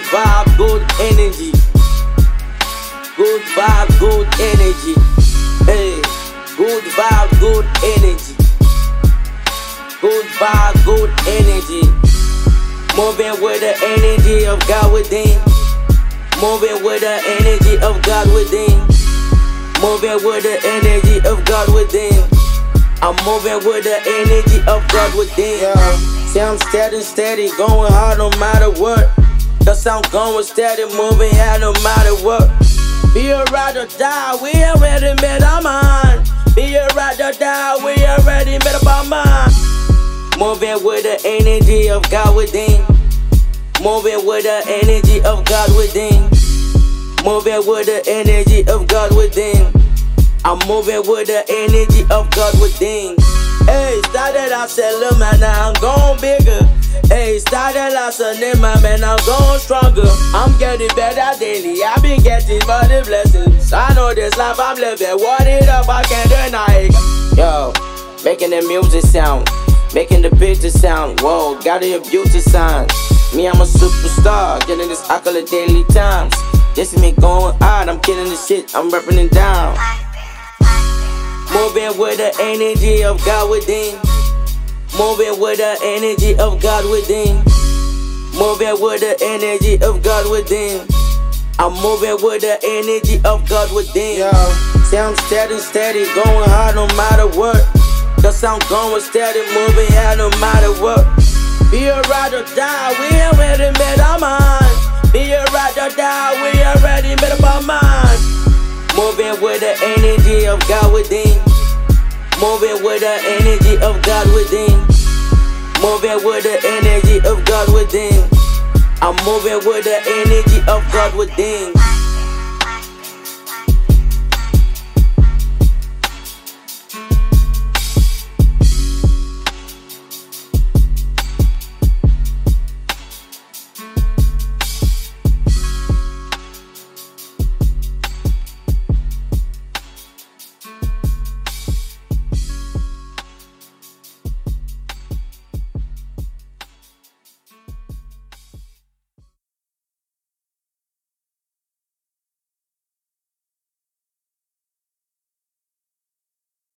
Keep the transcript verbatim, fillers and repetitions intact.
vibe, good energy. Good vibe, good energy. Hey, good vibe, good energy. Good vibe, good energy. Moving with the energy of God within. Moving with the energy of God within. Moving with the energy of God within. I'm moving with the energy of God within. Yeah. See, I'm steady, steady, going hard no matter what. Cause I'm going steady, moving hard no matter what. Be a ride or die, we already made our mind. Be a ride or die, we already made up our mind. Moving with the energy of God within. Moving with the energy of God within. Moving with the energy of God within. I'm moving with the energy of God within. Hey, started out selling, man, now I'm going bigger. Hey, started out selling, man, man, I'm going stronger. I'm getting better daily, I've been getting more the blessings. I know this life I'm living, what it up, I can't deny it. Yo, making the music sound, making the picture sound. Whoa, got a beauty sign. Me, I'm a superstar, getting this accolade daily times. This is me going out, I'm killing the shit, I'm repping it down. Moving with the energy of God within. Moving with the energy of God within. Moving with the energy of God within. I'm moving with the energy of God within. Yo, see, I'm steady, steady, going hard no matter what. Cause I'm going steady, moving hard no matter what. Be a ride or die, we already made our mind. Be a ride or die, we already made up our mind. Moving with the energy of God within. Moving with the energy of God within. Moving with the energy of God within. I'm moving with the energy of God within.